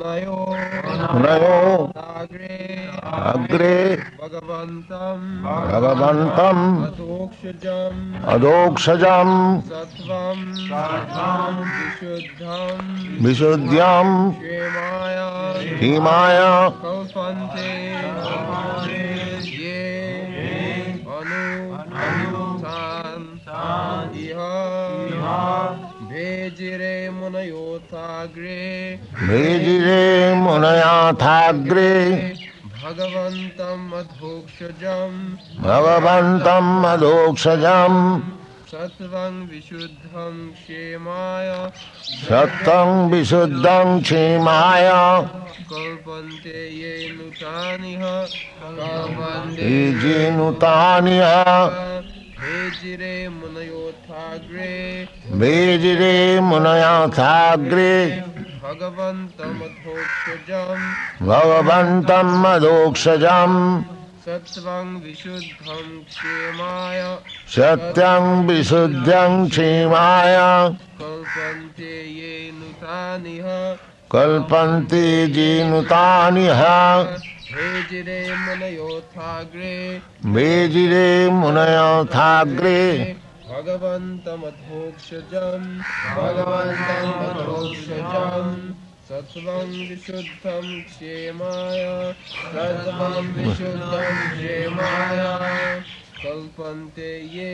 मुनयो अग्रे भगवन्तं अधोक्षजं विशुद्ध्यां हिमाय भेजिरे मुनयाथाग्रे भगवन्तं अधोक्षजं सत्तं विशुद्धं क्षेमाय नूतानिह भेजिरे मुनयाथाग्रे भगवन्तं अधोक्षजं सत्यं विशुद्धं क्षेमाय कल्पन्ते ये नूतानिह भेजिरे मुनयोथाग्रे सत्वं विशुद्धं क्षेमाय सत्वं विशुद्धं क्षेमाय कल्पन्ते ये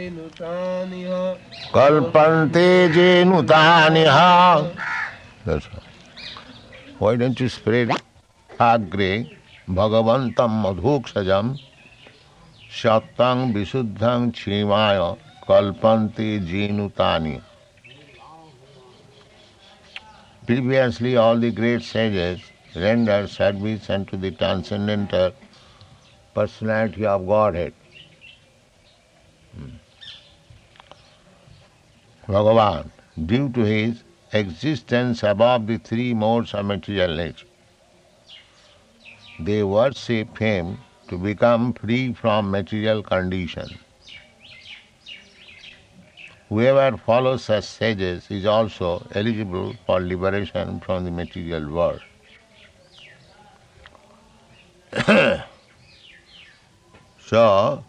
नूतानिह. That's all. Why don't you spread agre bhagavantam madhukshajam sattang visuddhang chimaya kalpanti jinutani. Previously all the great sages rendered service unto the transcendental personality of Godhead. Bhagavan, due to his existence above the three modes of material nature, they worship him to become free from material condition. Whoever follows such sages is also eligible for liberation from the material world. So,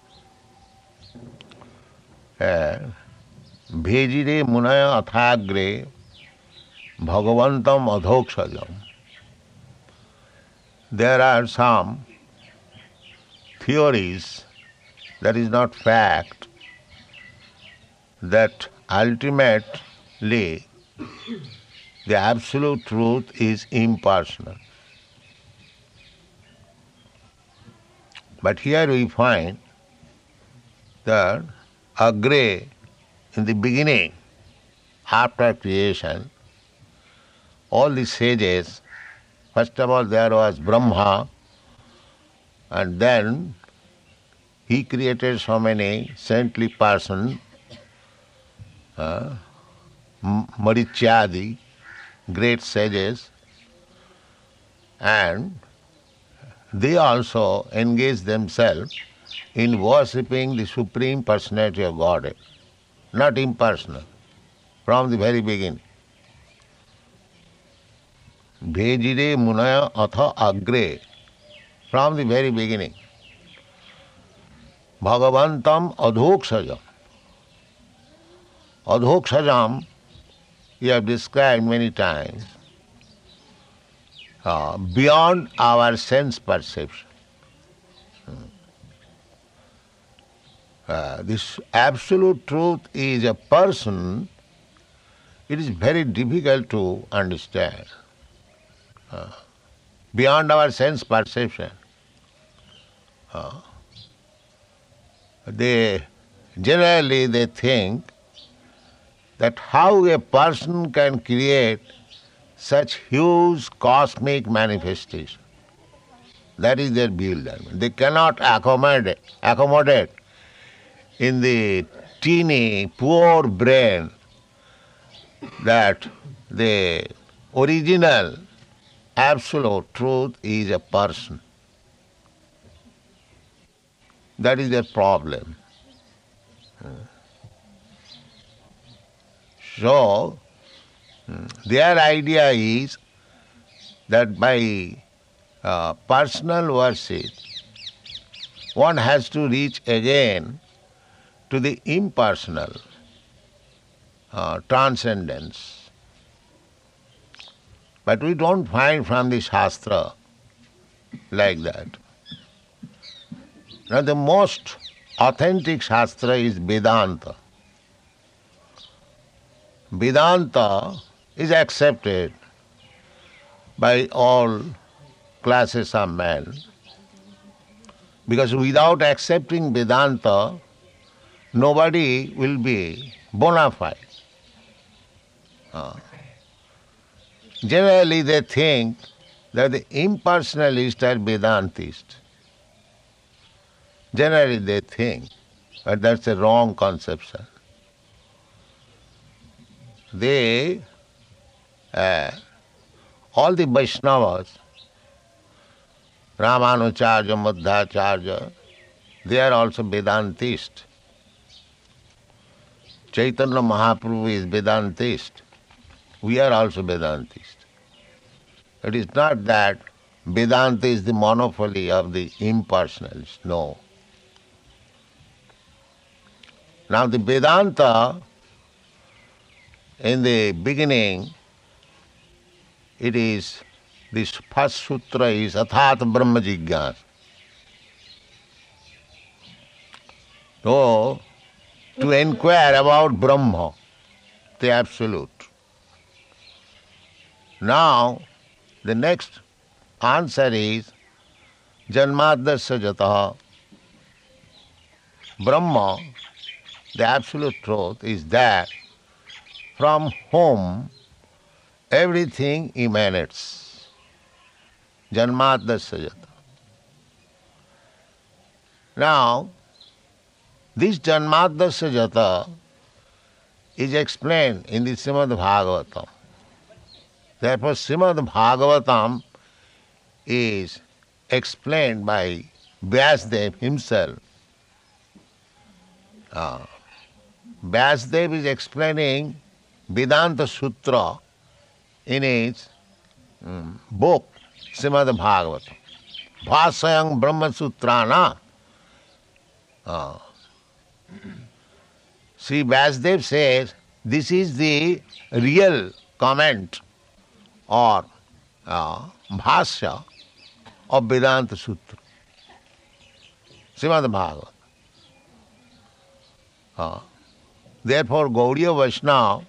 Bhejire Munaya Athagre Bhagavantam Adhokshajam. There are some theories, that is not fact, that ultimately the absolute truth is impersonal. But here we find that Agre, in the beginning, after creation, all the sages, first of all there was Brahma, and then he created so many saintly persons, Marichyadi, great sages, and they also engaged themselves in worshipping the Supreme Personality of Godhead, not impersonal, from the very beginning. Bhejire Munaya Atha Agre, from the very beginning. Bhagavantam Adhokshajam. Adhokshajam, we have described many times, beyond our sense perception. This absolute truth is a person, it is very difficult to understand. Beyond our sense perception. Generally they think that how a person can create such huge cosmic manifestation. That is their bewilderment. They cannot accommodate in the teeny, poor brain that the original absolute truth is a person. That is their problem. So, their idea is that by personal worship one has to reach again to the impersonal transcendence. But we don't find from the Shastra like that. Now the most authentic Shastra is Vedanta. Vedanta is accepted by all classes of men, because without accepting Vedanta, nobody will be bona fide. Generally they think that the impersonalists are Vedantists. Generally they think, but that's a wrong conception. They, all the Vaishnavas, Ramanujarya, Madhvacharya, they are also Vedantists. Chaitanya Mahaprabhu is Vedantist. We are also Vedantists. It is not that Vedanta is the monopoly of the impersonalists, no. Now the Vedanta, in the beginning, it is, this first sutra is Athat Brahma Jigyasa. So, to inquire about Brahma, the Absolute. Now, the next answer is Janmadasya Jataha. Brahma, the Absolute Truth, is that from whom everything emanates. Janmadasya Jataha. Now, this Janmadasya Jataha is explained in the Srimad Bhagavatam. Therefore, Srimad Bhagavatam is explained by Vyasadeva himself. Vyasadeva is explaining Vedanta Sutra in his book, Srimad Bhagavatam. Bhasayam Brahma Sutrana. Sri Vyasadeva says this is the real comment or bhasya of Vedanta Sutra, Srimad Bhagavatam. Therefore, Gaudiya Vaishnava,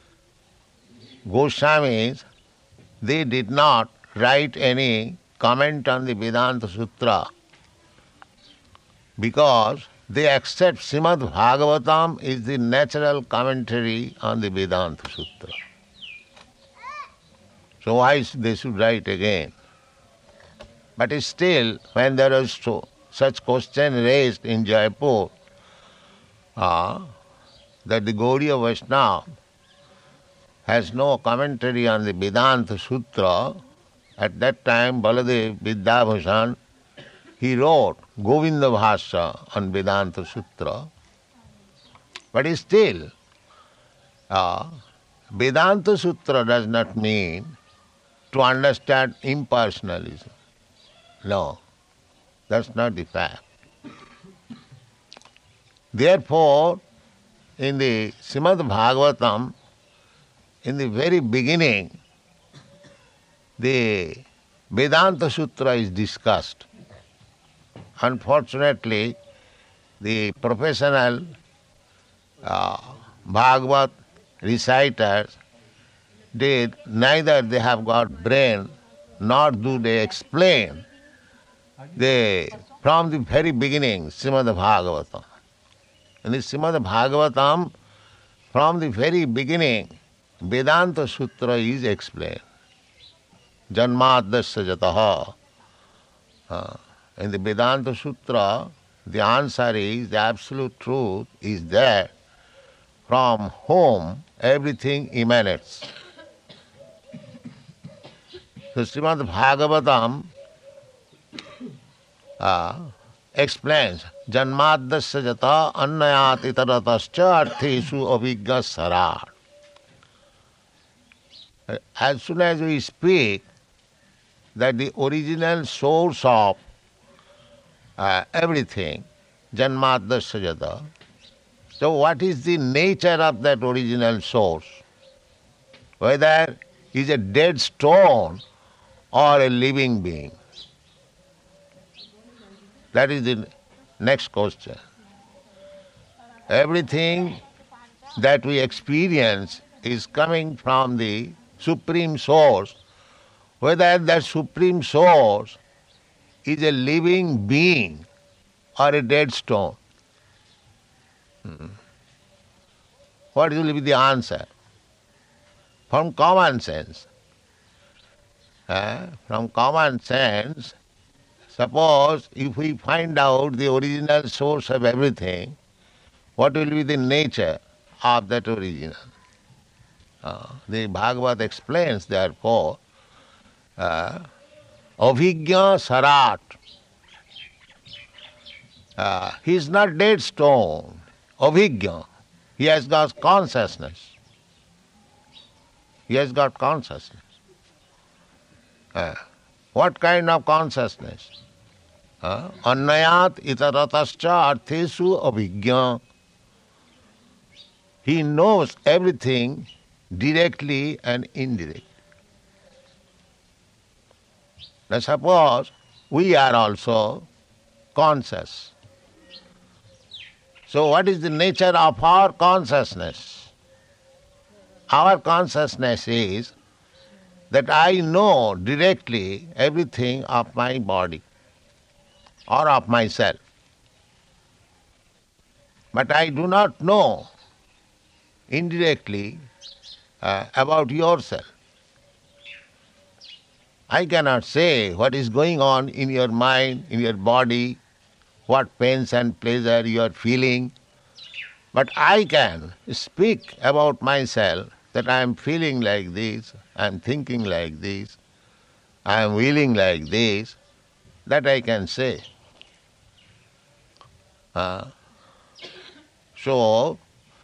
Goswamis, they did not write any comment on the Vedanta Sutra because they accept Srimad Bhagavatam is the natural commentary on the Vedanta Sutra. So why they should write again? But still, when there is such question raised in Jaipur, that the Gaudiya Vaishnava has no commentary on the Vedanta Sutra, at that time Baladev Vidyabhushan, he wrote Govinda Bhasya on Vedanta Sutra. But still, Vedanta Sutra does not mean to understand impersonalism. No, that's not the fact. Therefore, in the Srimad Bhagavatam, in the very beginning, the Vedanta Sutra is discussed. Unfortunately, the professional Bhagavat reciters, neither they have got brain, nor do they explain from the very beginning, Srimad Bhagavatam. In the Srimad Bhagavatam, from the very beginning, Vedanta Sutra is explained. Janmadasya Jataha. In the Vedanta Sutra, the answer is, the absolute truth is that from whom everything emanates. So Srimad Bhagavatam explains, Janmadasya Jata Annayat Itaratascha Artheshu Avigga Sarat. As soon as we speak, that the original source of everything, Janmadasya Jada. So what is the nature of that original source? Whether he is a dead stone or a living being. That is the next question. Everything that we experience is coming from the Supreme Source, whether that Supreme Source is a living being or a dead stone. What will be the answer? From common sense. From common sense, suppose if we find out the original source of everything, what will be the nature of that original? The Bhagavad explains, therefore, Avijñā Sarat. He is not dead stone. Avijñā. He has got consciousness. He has got consciousness. What kind of consciousness? Annayat itaratascha arthesu avijñā. He knows everything directly and indirectly. Now suppose we are also conscious. So what is the nature of our consciousness? Our consciousness is that I know directly everything of my body or of myself. But I do not know indirectly about yourself. I cannot say what is going on in your mind, in your body, what pains and pleasure you are feeling. But I can speak about myself that I am feeling like this, I am thinking like this, I am feeling like this. That I can say. So,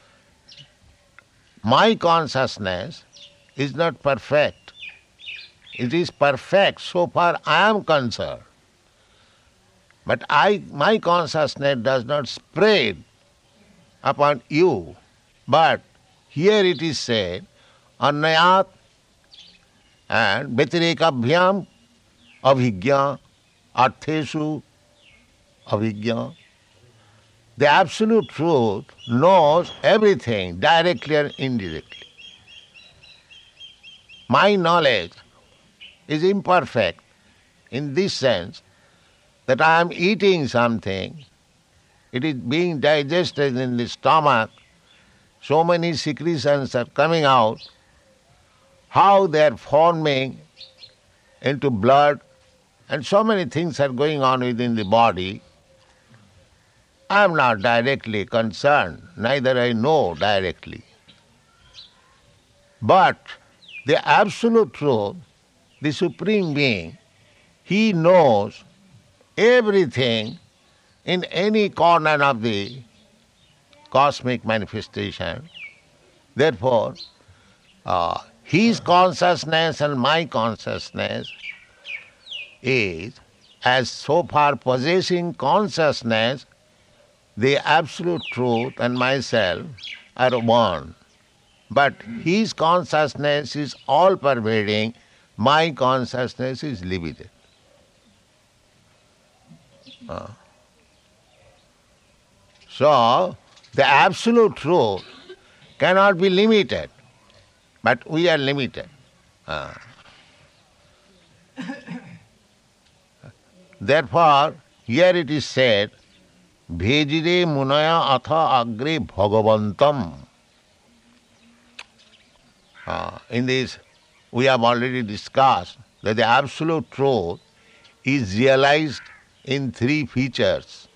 my consciousness is not perfect. It is perfect so far I am concerned. But my consciousness does not spread upon you. But here it is said, Annayat and Vyatirikabhyam Avijñā Arthesu Avijñā. The Absolute Truth knows everything directly and indirectly. My knowledge is imperfect in this sense that I am eating something, it is being digested in the stomach, so many secretions are coming out, how they are forming into blood, and so many things are going on within the body. I am not directly concerned, neither I know directly. But the Absolute Truth, the Supreme Being, He knows everything in any corner of the cosmic manifestation. Therefore, His consciousness and my consciousness is, as so far possessing consciousness, the Absolute Truth and myself are one. But His consciousness is all-pervading, my consciousness is limited. So, the Absolute Truth cannot be limited, but we are limited. Therefore, here it is said, Bhejire munaya atha agre bhagavantam. In this, we have already discussed that the Absolute Truth is realized in three features.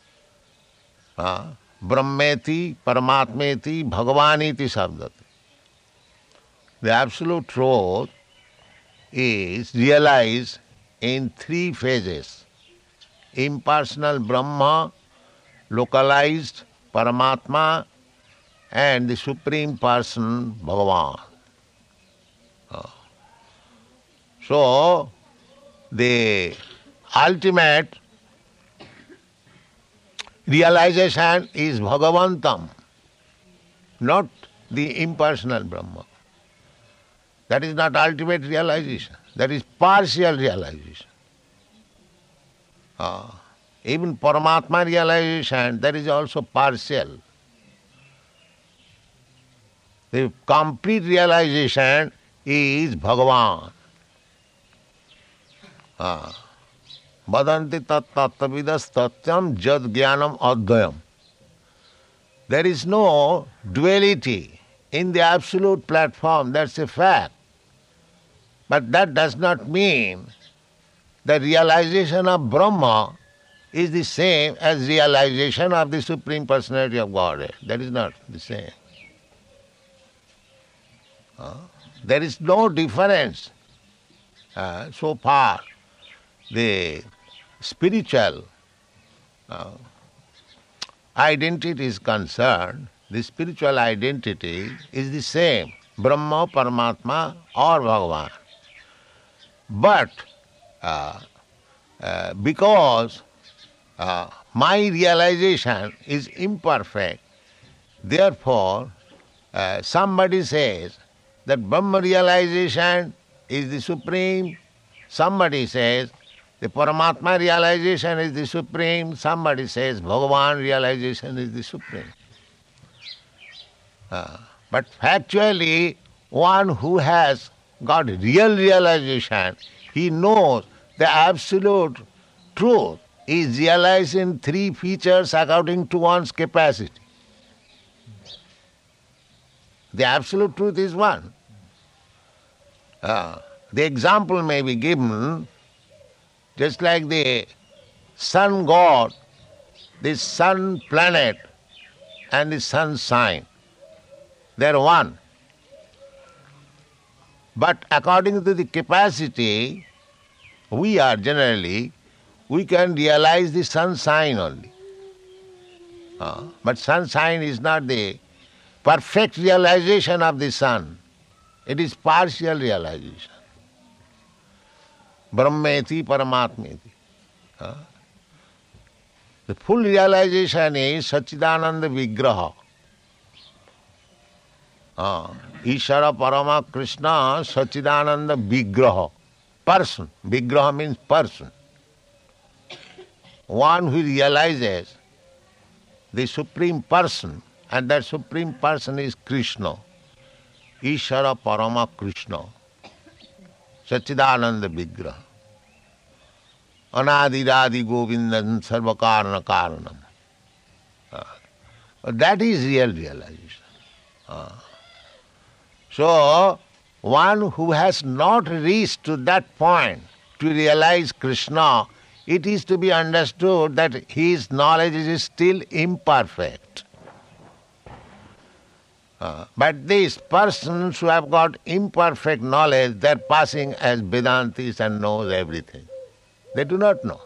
Brahmeti, Paramatmeti, Bhagavaniti Sabdati. The Absolute Truth is realized in three phases. Impersonal Brahma, localized Paramatma, and the Supreme Person, Bhagavan. So, the ultimate realization is Bhagavantam, not the impersonal Brahma. That is not ultimate realization. That is partial realization. Even Paramatma realization, that is also partial. The complete realization is Bhagavan. Vadanti tat tattavidas tatyam jad jnanam advayam. There is no duality in the absolute platform, that's a fact. But that does not mean the realization of Brahma is the same as realization of the Supreme Personality of Godhead. That is not the same. There is no difference so far the spiritual identity is concerned. The spiritual identity is the same, Brahma, Paramatma or Bhagavan. But because my realization is imperfect, therefore somebody says that Brahma realization is the supreme, somebody says the Paramatma realization is the supreme, somebody says Bhagavan realization is the supreme. But factually, one who has got real realization, he knows the absolute truth is realized in three features according to one's capacity. The absolute truth is one. The example may be given just like the sun god, the sun planet and the sun sign. They are one. But according to the capacity, we can realize the sun sign only. But sun sign is not the perfect realization of the sun. It is partial realization. Brahmeti Paramatmeti. The full realization is Satchidananda Vigraha. Ishara Parama Krishna Satchidananda Vigraha. Person. Vigraha means person. One who realizes the Supreme Person, and that Supreme Person is Krishna. Ishara Parama Krishna. Satchidananda Vigraha. Anadiradi Govindan Sarvakarana Karanam. That is real realization. So, one who has not reached to that point to realize Krishna, it is to be understood that his knowledge is still imperfect. But these persons who have got imperfect knowledge, they are passing as Vedantis and knows everything. They do not know.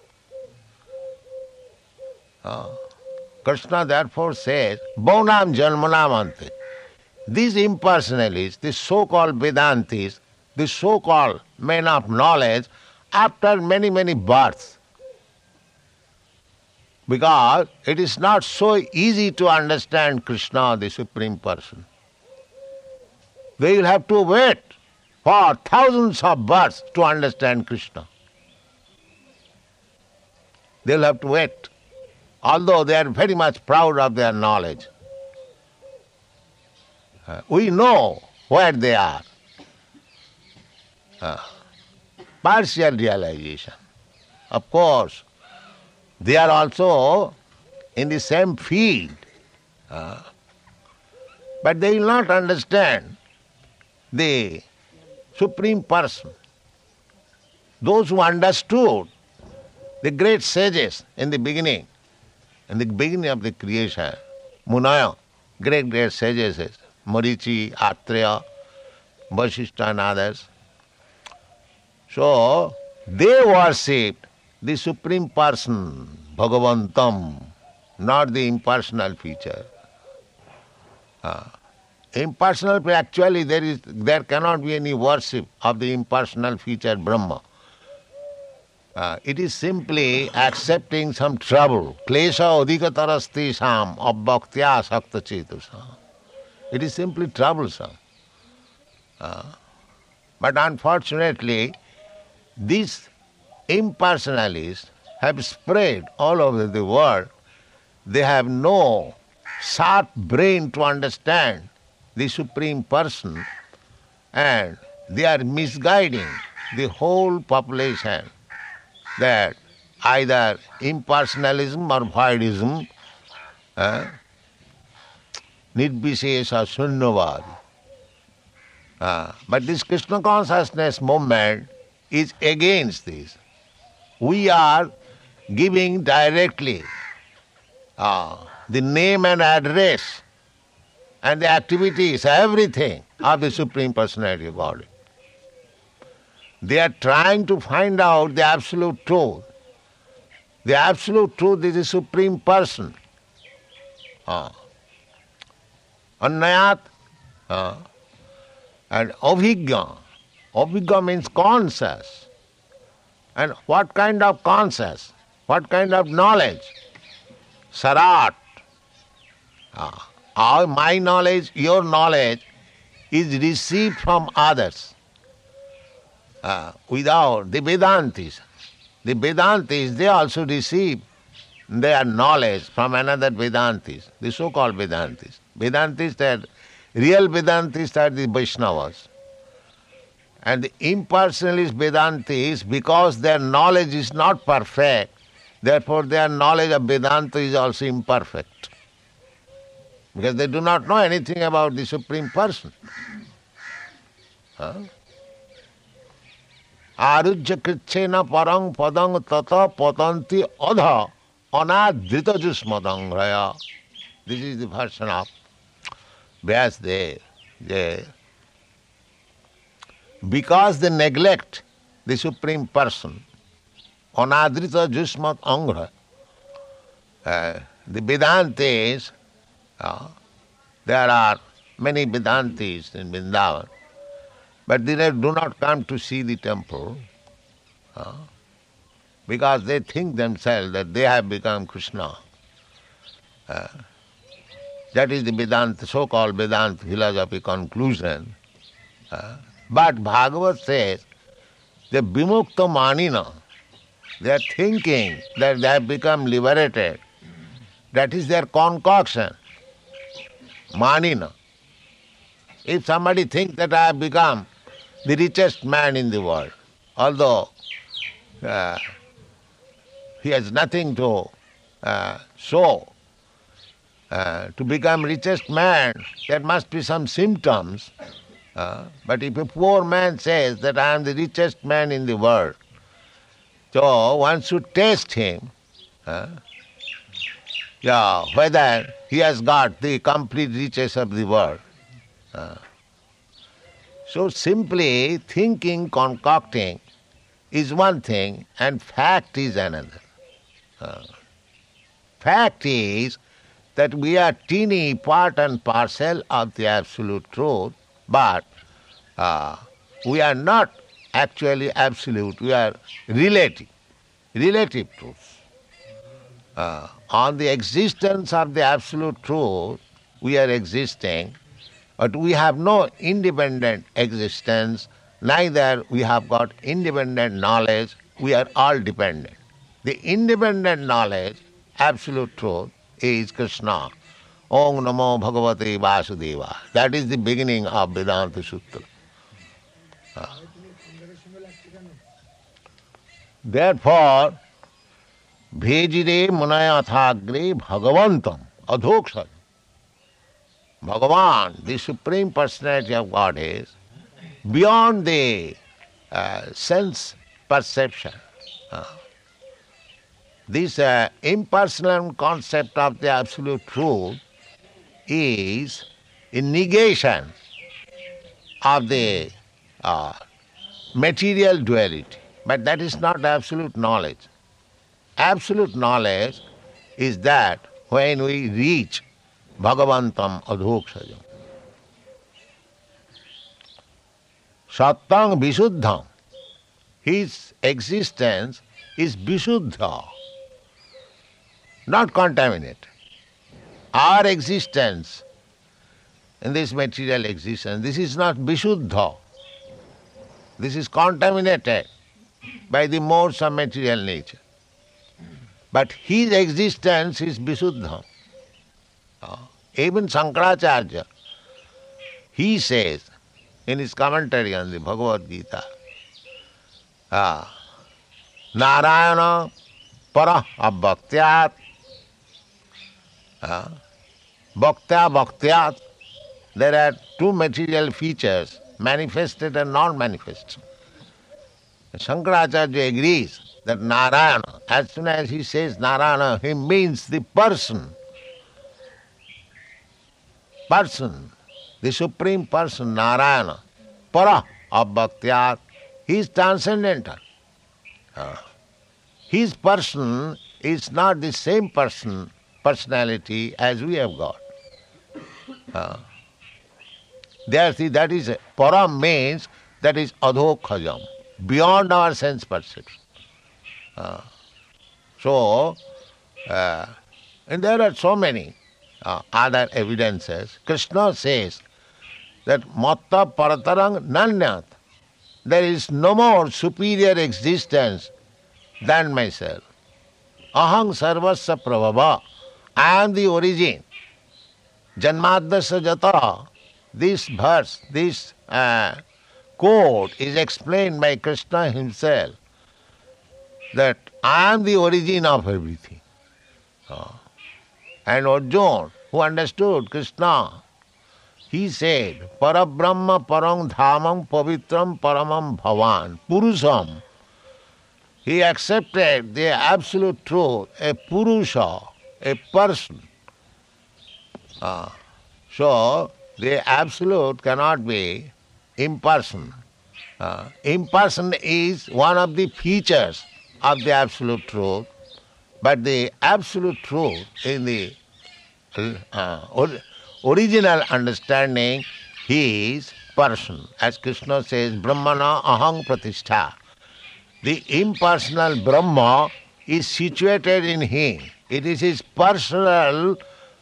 Krishna therefore says, Bonam Janmanam Ante. These impersonalists, the so-called Vedantis, the so-called men of knowledge, after many, many births, because it is not so easy to understand Krishna, the Supreme Person. They will have to wait for thousands of births to understand Krishna. They will have to wait, although they are very much proud of their knowledge. We know where they are. Partial realization. Of course, they are also in the same field. But they will not understand the Supreme Person. Those who understood the great sages in the beginning of the creation, Munaya, great sages, Marichi, Atreya, Vasishtha and others. So, they worshipped the Supreme Person, Bhagavantam, not the impersonal feature. Impersonal, actually there cannot be any worship of the impersonal feature Brahma. It is simply accepting some trouble. Klesha adhikatarasti sam abbhaktya sakta chetusam. It is simply troublesome. But unfortunately, these impersonalists have spread all over the world. They have no sharp brain to understand the Supreme Person, and they are misguiding the whole population that either impersonalism or voidism, nirvishesha shunyavad. But this Krishna consciousness movement is against this. We are giving directly the name and address and the activities, everything of the Supreme Personality of Godhead. They are trying to find out the absolute truth. The absolute truth is the Supreme Person. Annayat and avijñā. Avijñā means conscious. And what kind of conscious? What kind of knowledge? Sarat. My knowledge, your knowledge is received from others. Without the Vedantis. The Vedantis, they also receive their knowledge from another Vedantis, the so-called Vedantis. Real Vedantis are the Vaishnavas. And the impersonalist Vedantis, because their knowledge is not perfect, therefore their knowledge of Vedanta is also imperfect. Because they do not know anything about the Supreme Person. Arujya krichena parang padang tata patanti adha anadrita jusmadangraya. This is the version of Vyasadeva. Because they neglect the Supreme Person, anadrita jusmat angra, the Vedantis, there are many Vedantis in Vrindavan, but they do not come to see the temple because they think themselves that they have become Krishna. That is the Vedanta, so-called Vedanta philosophy conclusion. But Bhagavat says, the vimukta manina, they are thinking that they have become liberated. That is their concoction. Manina. If somebody thinks that I have become the richest man in the world, although he has nothing to show, to become richest man, there must be some symptoms. But if a poor man says that I am the richest man in the world, so one should test him, whether he has got the complete riches of the world. So simply thinking, concocting is one thing, and fact is another. Fact is that we are teeny part and parcel of the absolute truth, but we are not actually absolute, we are relative truth. On the existence of the absolute truth, we are existing, but we have no independent existence, neither we have got independent knowledge, we are all dependent. The independent knowledge, absolute truth, is Krishna. Om Namo Bhagavate Vasudeva. That is the beginning of Vedanta Sutra. Therefore, Bhejire Munayathagre Bhagavantam Adhoksha. Bhagavan, the Supreme Personality of God, is beyond the sense perception. This impersonal concept of the absolute truth is a negation of the material duality. But that is not absolute knowledge. Absolute knowledge is that when we reach Bhagavantam Adhokshajam. Sattang Visuddham, his existence is Vishuddha, not contaminated. Our existence in this material existence, this is not Vishuddha. This is contaminated by the modes of material nature. But his existence is Vishuddha. Even Shankaracharya, he says in his commentary on the Bhagavad Gita, Narayana para abhaktyat, bhaktya bhaktyat. There are two material features, manifested and non-manifested. Shankaracharya agrees that Narayana, as soon as he says Narayana, he means the person, the Supreme Person, Narayana, para abhaktyat. He is transcendental. His person is not the same personality as we have got. That is, param means that is adhokhajam, beyond our sense perception. And there are so many other evidences. Krishna says that matta paratarang nanyat. There is no more superior existence than myself. Aham sarvasya prabhava. I am the origin. Janmadasya jata. This verse, this quote is explained by Krishna himself, that I am the origin of everything. And Arjuna, who understood Krishna, he said, Parabrahma parang dhamam pavitram paramam bhavan, Purusham. He accepted the absolute truth, a Purusha, a person. So, the absolute cannot be impersonal. Impersonal is one of the features of the absolute truth, but the absolute truth in the original understanding is person. As Krishna says, Brahmana aham pratishtha. The impersonal Brahma is situated in him. It is his personal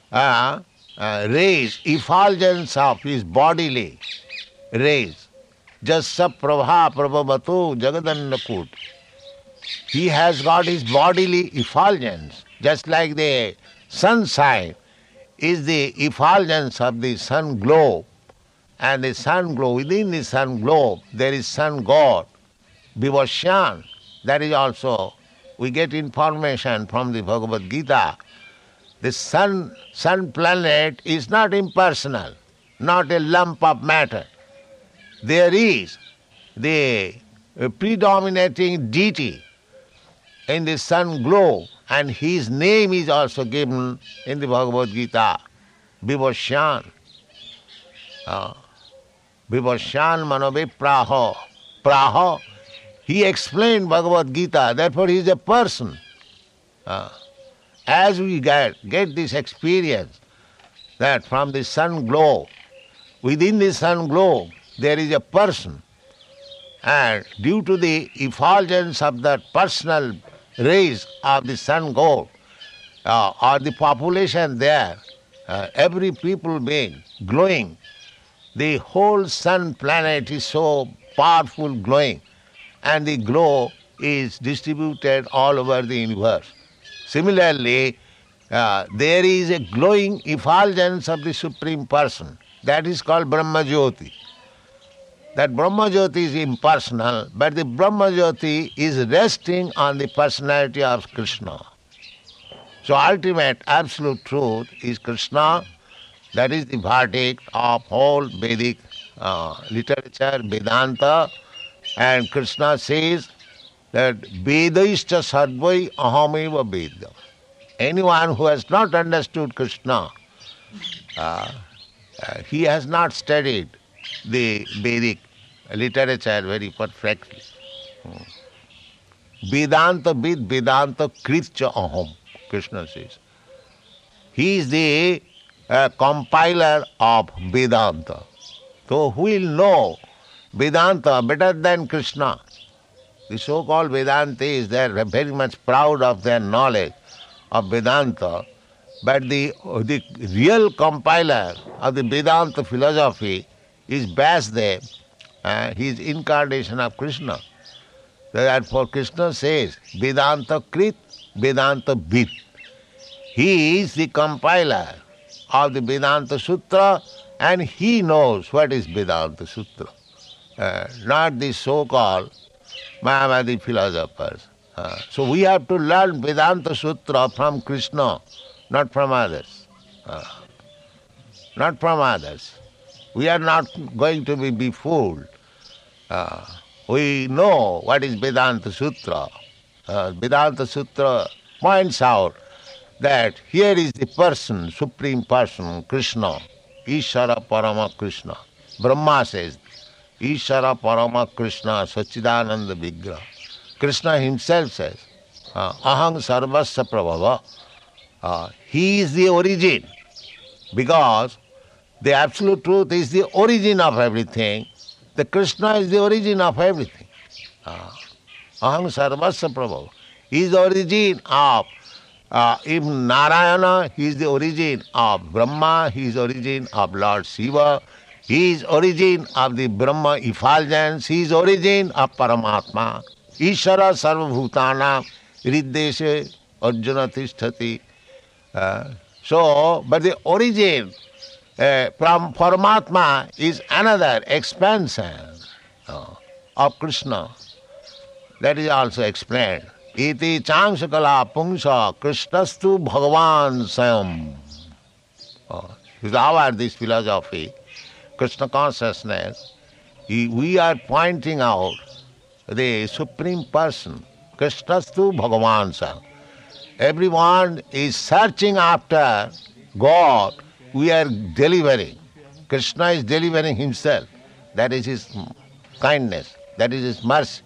rays, effulgence of his bodily rays. Jassa prabha prabhavatu jagadannakut. He has got his bodily effulgence, just like the sunshine is the effulgence of the sun globe. And the sun globe, within the sun globe, there is sun god, Vivasyan. That is also, we get information from the Bhagavad Gita. The sun planet is not impersonal, not a lump of matter. There is the predominating deity in the sun globe, and his name is also given in the Bhagavad Gita, Vivasyan. Vivasyan manovipraho. Praho. He explained Bhagavad Gita, therefore he is a person. As we get this experience that from the sun globe, within the sun globe there is a person, and due to the effulgence of the personal rays of the sun globe, or the population there, every people being glowing, the whole sun planet is so powerful glowing, and the glow is distributed all over the universe. Similarly, there is a glowing effulgence of the Supreme Person. That is called Brahma Jyoti. That Brahma Jyoti is impersonal, but the Brahma Jyoti is resting on the personality of Krishna. So ultimate absolute truth is Krishna. That is the verdict of whole Vedic literature, Vedanta. And Krishna says that Vedaishcha sarvai ahameva Vedam. Anyone who has not understood Krishna, he has not studied the Vedic literature very perfectly. Vedanta vid Vedanta kritcha aham, Krishna says. He is the compiler of Vedanta. So who will know Vedanta better than Krishna? The so-called Vedantis, they are very much proud of their knowledge of Vedanta, but the real compiler of the Vedanta philosophy is Vyasdev. He is incarnation of Krishna. Therefore Krishna says, Vedanta Krit, Vedanta Vid. He is the compiler of the Vedanta Sutra and he knows what is Vedanta Sutra. Not the so-called Mayavadi philosophers. So we have to learn Vedanta Sutra from Krishna, not from others. Not from others. We are not going to be befooled. We know what is Vedanta Sutra. Vedanta Sutra points out that here is the person, Supreme Person, Krishna, Ishara Parama Krishna. Brahma says, Ishara Parama Krishna Sachidananda Vigraha. Krishna himself says, Aham Sarvasya Prabhava. He is the origin, because the absolute truth is the origin of everything. The Krishna is the origin of everything. Aham Sarvasya Prabhava. He is the origin of even Narayana, he is the origin of Brahma, he is the origin of Lord Shiva, he is origin of the Brahma effulgence, he is origin of Paramatma. Ishara Sarvabhutana Riddeshe Arjuna Tisthati. But the origin from Paramatma is another expansion of Krishna. That is also explained. Iti changsakala pungsa krishnastu bhagavan sayam. With our this philosophy, Krishna consciousness, we are pointing out the Supreme Person, krishnastu bhagavan sayam. Everyone is searching after God, we are delivering. Krishna is delivering himself. That is his kindness, that is his mercy.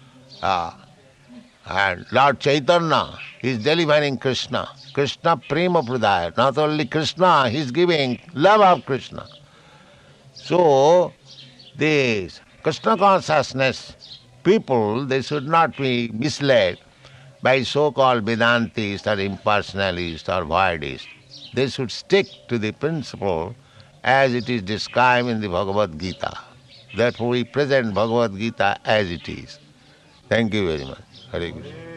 And Lord Chaitanya is delivering Krishna. Krishna Prema Pradaya. Not only Krishna, he is giving love of Krishna. So, this Krishna consciousness people, they should not be misled by so-called Vedantists or impersonalists or voidists. They should stick to the principle as it is described in the Bhagavad Gita. Therefore we present Bhagavad Gita as it is. Thank you very much. Hare Krishna.